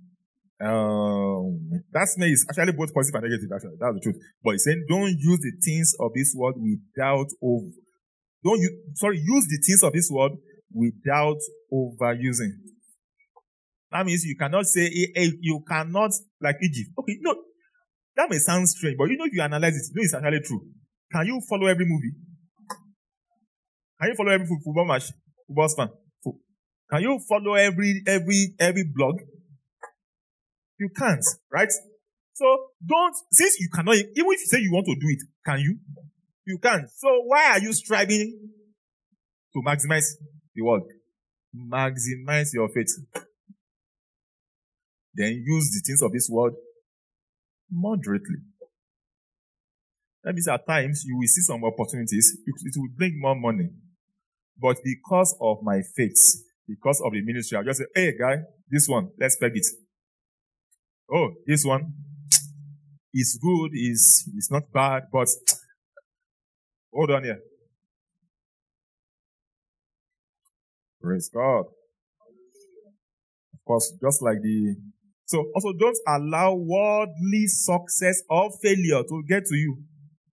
um, that's me. It's actually both positive and negative. Actually, that's the truth. But he's saying, don't use the things of this world without over. Don't use. Sorry, use the things of this world without overusing. That means you cannot say you cannot like Egypt. Okay, no. That may sound strange, but you know if you analyze it, you know it's actually true. Can you follow every movie? Can you follow every football match? Football fan? Can you follow every every every blog? You can't, right? So don't, since you cannot, even if you say you want to do it, can you? You can't. So why are you striving to maximize the world? Maximize your faith. Then use the things of this world moderately. That means at times you will see some opportunities, it, it will bring more money. But because of my faith, because of the ministry, I'll just say, hey guy, this one, let's peg it. Oh, this one is good, is it's not bad, but hold on here. Praise God. Of course, just like the so also don't allow worldly success or failure to get to you.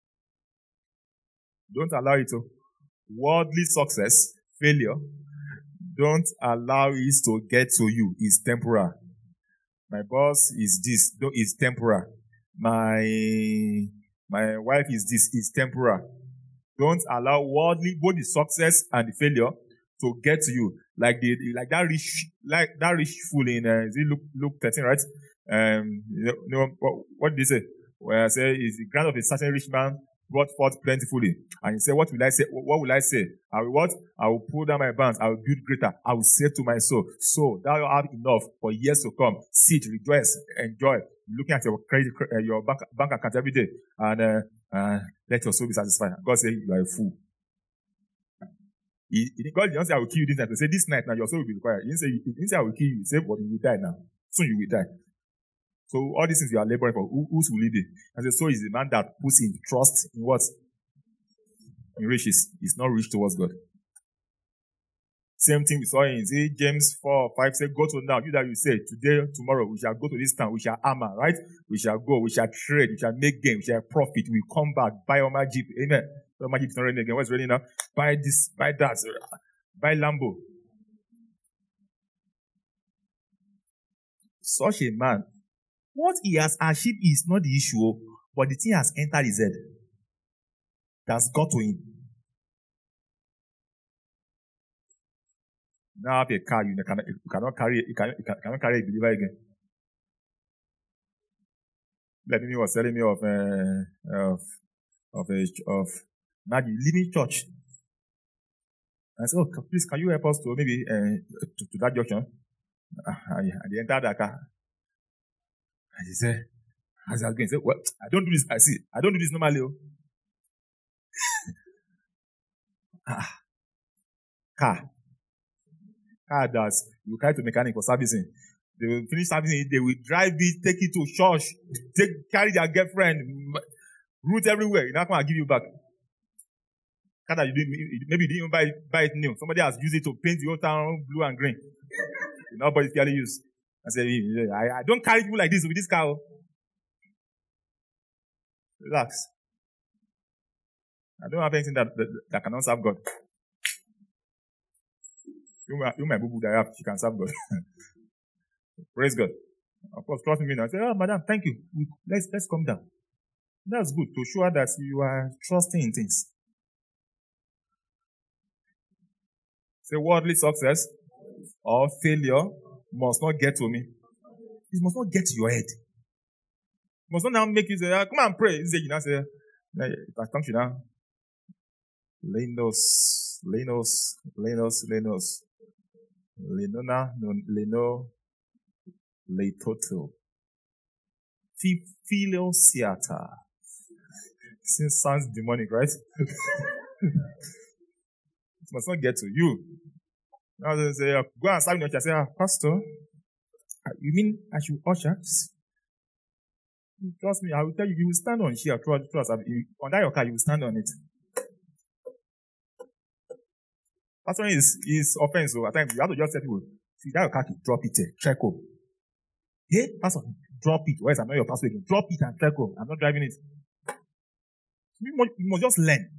Don't allow it to. Worldly success, failure, don't allow it to get to you. It's temporal. My boss is this, no, it's temporal. My my wife is this, it's temporal. Don't allow worldly, both the success and the failure, to get to you. Like the like that rich like that rich fool in uh, is it Luke Luke thirteen, right? Um, you know what, what did he say? Where I say is the grant of a certain rich man brought forth plentifully. And he said, what will I say? What will I say? I will what? I will pull down my bands. I will build greater. I will say to my soul, so thou have enough for years to come. Sit, rejoice, enjoy. Looking at your credit, uh, your bank, bank account every day. And uh, uh, let your soul be satisfied. God said, you are a fool. He, he, God didn't say, I will kill you this night. He said, this night now your soul will be required. He didn't say, he didn't say I will kill you. He said, but you will die now. Soon you will die. So all these things you are laboring for, who, whose will it be? And so, so is the man that puts in trust in what? In riches. Is not rich towards God. Same thing we saw in see, James four, five, say, go to now. You that you say, today, tomorrow, we shall go to this town, we shall armor, right? We shall go, we shall trade, we shall make gain, we shall profit, we come back, buy all my Jeep. Amen. All my Jeep is not raining again. What's raining now? Buy this, buy that, buy Lambo. Such a man, what he has achieved is not the issue, but the thing has entered his head. That's got to him. Now have a car, you cannot, you cannot carry, you cannot, you cannot carry a believer again. Let me was telling me of uh, of of a of now the living church. I said, oh, please, can you help us to maybe uh, to, to that junction? And they entered that car. And he said, as I was going, he said, well, I don't do this. I see, I don't do this normally. Oh. ah, car. Car does. You carry to mechanic for servicing. They will finish servicing it. They will drive it, take it to church, take, carry their girlfriend, route everywhere. You're not going to give you back. Car that you didn't, maybe you didn't even buy, buy it new. Somebody has used it to paint the whole town blue and green. Nobody's fairly used. I said, I, I don't carry people like this with this car. Relax. I don't have anything that, that, that cannot serve God. You, you my boo boo that I have, she can serve God. Praise God. Of course, trust me now. I say, oh, madam, thank you. Let's, let's come down. That's good to show that you are trusting in things. Say worldly success or failure must not get to me. It must not get to your head. It must not now make you say, ah, come and pray. You say, you know, say, if I come to you now, Lenos, Lenos, Lenos, Lenos, Lenona, Leno, Letoto. Philosiata. Since sounds demonic, right? It must not get to you. Now they say, go and serve in your church. I say, ah, Pastor, you mean I should usher? Trust me, I will tell you, you will stand on here. Trust, trust. On that your car, you will stand on it. Pastor is is offense. So at times you have to just tell people, see that your car, drop it, check home. Hey, Pastor, drop it. Whereas I'm not your pastor again. Drop it and check home. I'm not driving it. You must, you must just learn.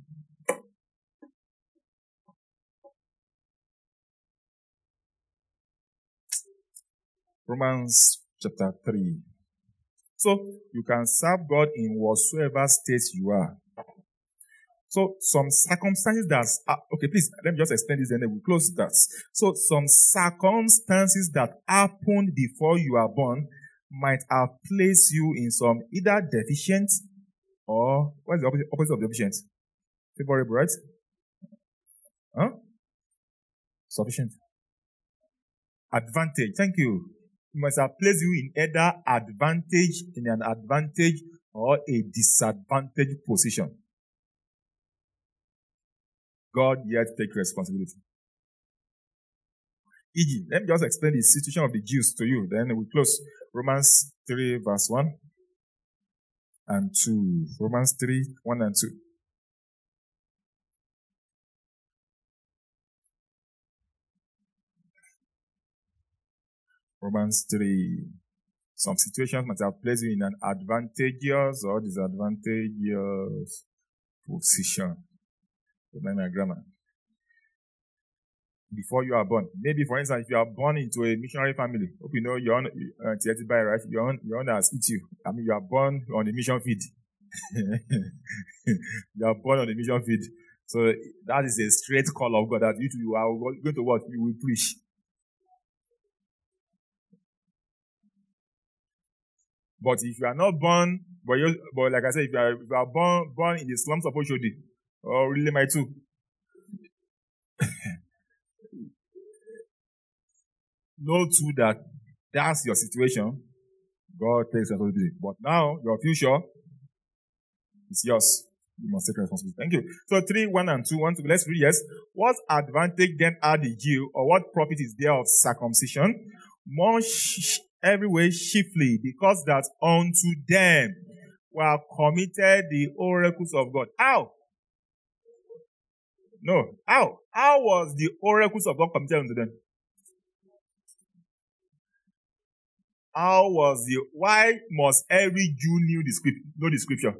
Romans chapter three. So, you can serve God in whatsoever state you are. So, some circumstances that, uh, okay, please, let me just explain this and then we'll close that. So, some circumstances that happened before you are born might have placed you in some either deficient or, what is the opposite, opposite of deficient? Favorable, right? Huh? Sufficient. Advantage. Thank you. It must have placed you in either advantage, in an advantage, or a disadvantaged position. God yet take responsibility. for example, let me just explain the situation of the Jews to you. Then we close. Romans three, verse one and two. Romans three, one and two. Romans three. Some situations might have placed you in an advantageous or disadvantageous position. Remember my grammar. Before you are born. Maybe, for instance, if you are born into a missionary family, hope you know you're on, uh, right? Your own, your own has eat you. I mean, you are born on the mission field. You are born on the mission field. So that is a straight call of God that you, you are going to what? You will preach. But if you are not born, but, you, but like I said, if you are, if you are born, born in the slums of Oshodi, or really my too, know too that that's your situation. God takes responsibility. But now, your future is yours. You must take responsibility. Thank you. So three, one and two, one, two. Let's read. Yes. What advantage then are the Jew, or what profit is there of circumcision? More sh- every way chiefly, because that unto them were committed the oracles of God. How? No. How? How was the oracles of God committed unto them? How was the, why must every Jew know the script, know the scripture?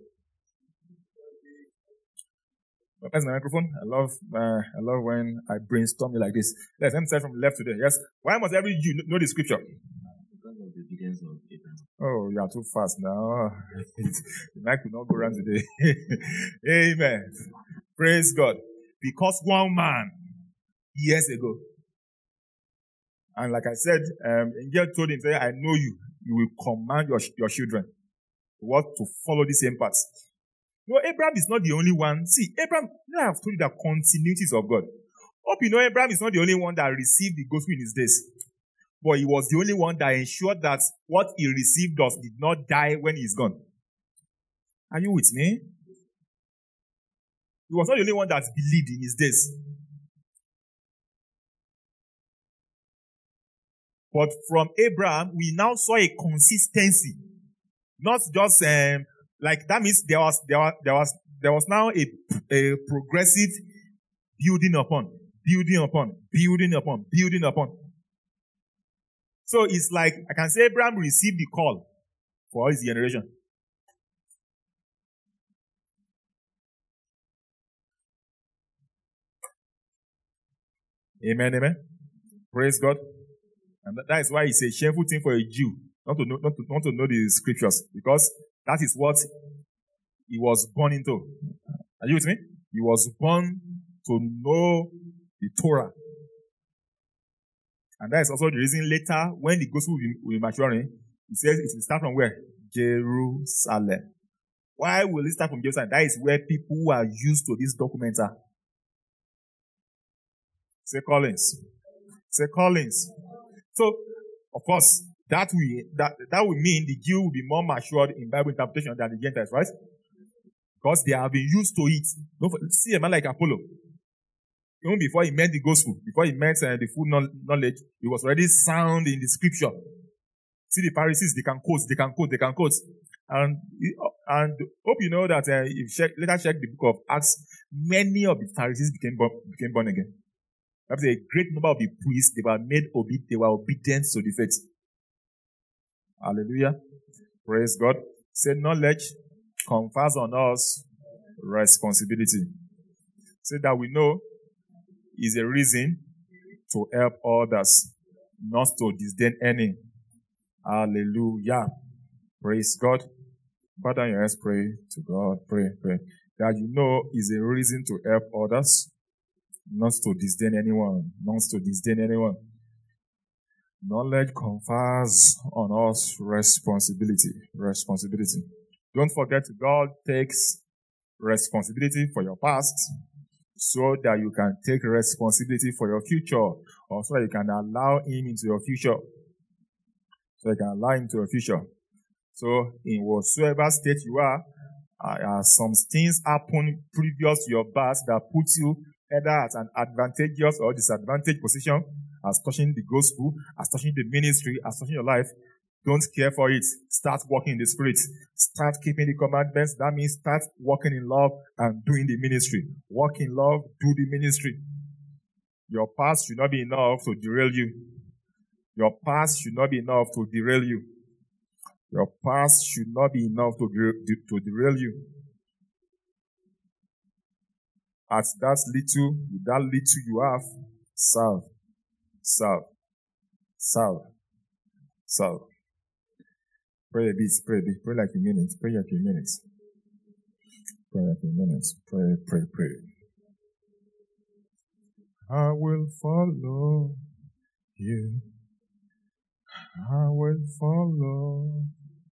That's my microphone. I love, uh, I love when I brainstorm like this. Let's let me start from left to the yes. Why must every Jew know the scripture? Because of the obedience of Abraham. Oh, you are too fast now. The mic will not go around today. Amen. Praise God. Because one man, years ago, and like I said, um, angel told him, say, I know you. You will command your, your children what to follow the same path. No, Abraham is not the only one. See, Abraham, I have told you the continuities of God. Hope you know Abraham is not the only one that received the gospel in his days. But he was the only one that ensured that what he received does did not die when he's gone. Are you with me? He was not the only one that believed in his days. But from Abraham, we now saw a consistency. Not just, um, like, that means there was, there was, there was, there was now a, a progressive building upon, building upon, building upon, building upon. So it's like, I can say Abraham received the call for his generation. Amen, amen. Praise God. And that is why it's a shameful thing for a Jew not to know, not to, not to know the scriptures, because that is what he was born into. Are you with me? He was born to know the Torah. And that is also the reason later, when the gospel will be, will be maturing, he says it will start from where? Jerusalem. Why will it start from Jerusalem? That is where people who are used to these documents are. Say Collins. Say Collins. So, of course, that will, that, that will mean the Jew will be more matured in Bible interpretation than the Gentiles, right? Because they have been used to it. Don't see a man like Apollo. Even before he met the gospel, before he met uh, the full knowledge, he was already sound in the scripture. See the Pharisees, they can quote, they can quote, they can quote. And, and hope you know that uh, if you check, later check the book of Acts, many of the Pharisees became born, became born again. That's a great number of the priests, they were made obedient, they were obedient to the faith. Hallelujah. Praise God. Say knowledge confers on us responsibility. Say that we know is a reason to help others, not to disdain any. Hallelujah. Praise God. Bow down your heads, pray to God. Pray, pray. That you know is a reason to help others, not to disdain anyone. Not to disdain anyone. Knowledge confers on us responsibility. Responsibility. Don't forget, God takes responsibility for your past so that you can take responsibility for your future, or so that you can allow Him into your future. So you can allow Him into your future. So in whatsoever state you are, uh, uh, some things happen previous to your birth that put you either at an advantageous or disadvantaged position as touching the gospel, as touching the ministry, as touching your life. Don't care for it. Start walking in the Spirit. Start keeping the commandments. That means start walking in love and doing the ministry. Walk in love, do the ministry. Your past should not be enough to derail you. Your past should not be enough to derail you. Your past should not be enough to, to derail you. At that little, with that little you have, serve, serve, serve, serve. Pray a bit, pray a bit, pray like a minute, pray like a minute. Pray like a minute, pray, pray, pray. I will follow you. I will follow.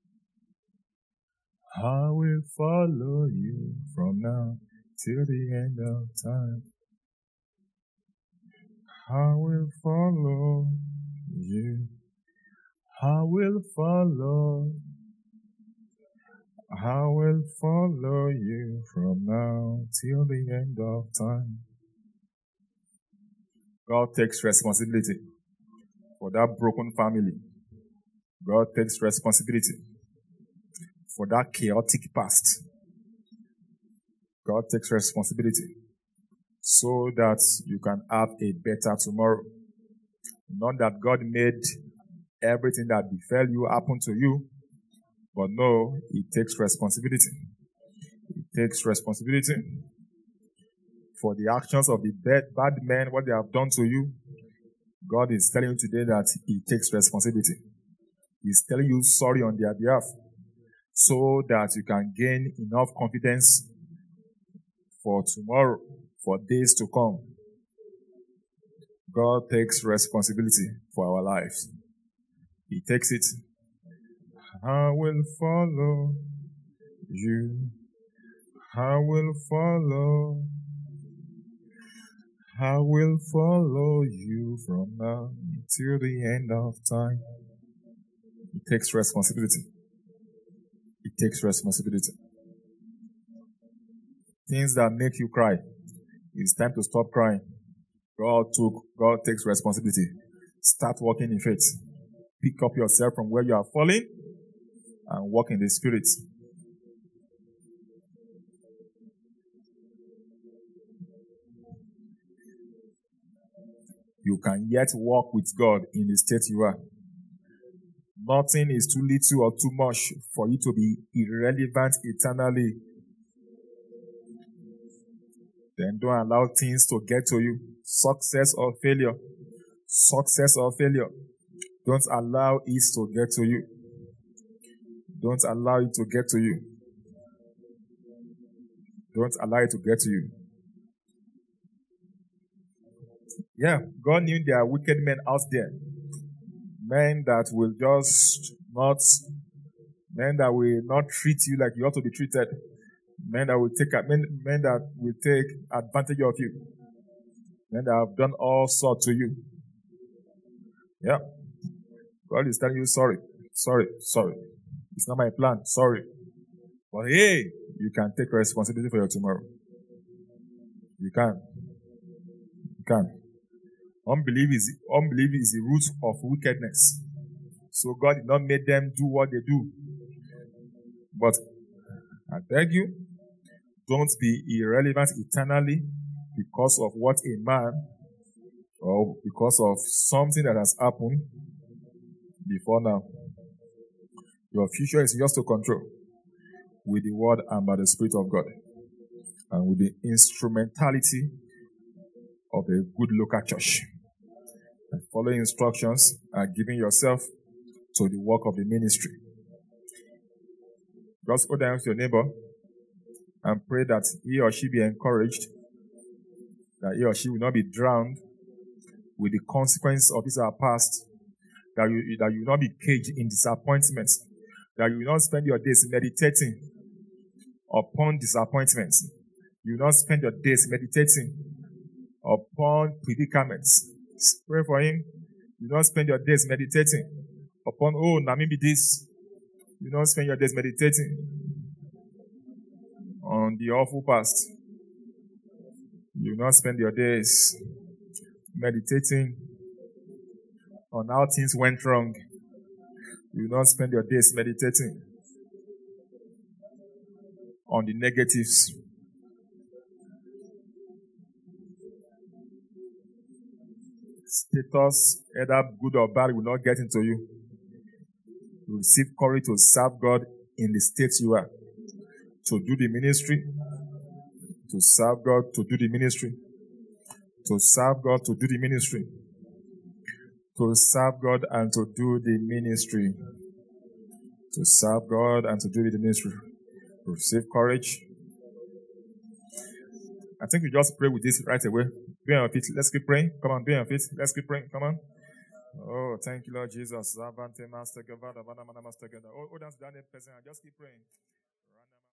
I will follow you from now till the end of time. I will follow you. I will follow. I will follow you from now till the end of time. God takes responsibility for that broken family. God takes responsibility for that chaotic past. God takes responsibility so that you can have a better tomorrow. Not that God made everything that befell you happen to you, but no, He takes responsibility. He takes responsibility for the actions of the bad, bad men, what they have done to you. God is telling you today that He takes responsibility. He's telling you sorry on their behalf so that you can gain enough confidence for tomorrow, for days to come. God takes responsibility for our lives. He takes it. I will follow you. I will follow. I will follow you from now till the end of time. He takes responsibility. He takes responsibility. Things that make you cry, it's time to stop crying. God took, God takes responsibility. Start walking in faith. Pick up yourself from where you are falling and walk in the Spirit. You can yet walk with God in the state you are. Nothing is too little or too much for you to be irrelevant eternally. Then don't allow things to get to you. Success or failure. Success or failure. Don't allow it to get to you. Don't allow it to get to you. Don't allow it to get to you. Yeah, God knew there are wicked men out there. Men that will just not, men that will not treat you like you ought to be treated. Men that will take, men, men that will take advantage of you. Men that have done all sorts to you. Yeah. God is telling you, sorry, sorry, sorry. It's not my plan, sorry. But hey, you can take responsibility for your tomorrow. You can. You can. Unbelief is, unbelief is the root of wickedness. So God did not make them do what they do. But I beg you, don't be irrelevant eternally because of what a man or because of something that has happened before now. Your future is yours to control with the word and by the Spirit of God and with the instrumentality of a good local church. And following instructions and giving yourself to the work of the ministry. Just hold down to your neighbor and pray that he or she be encouraged, that he or she will not be drowned with the consequence of this our past, that you, that you will not be caged in disappointments, that you will not spend your days meditating upon disappointments. You will not spend your days meditating upon predicaments. Pray for him. You will not spend your days meditating upon, oh, now maybe this. You will not spend your days meditating on the awful past. You will not spend your days meditating on how things went wrong. You will not spend your days meditating on the negatives. Status, either good or bad, will not get into you. You receive courage to serve God in the state you are. To do the ministry. To serve God, to do the ministry. To serve God, to do the ministry. To serve God and to do the ministry. To serve God and to do the ministry. Receive courage. I think we just pray with this right away. Be on your feet. Let's keep praying. Come on, be on your feet. Let's keep praying. Come on. Oh, thank you, Lord Jesus. Oh, hold on to that person and just keep praying.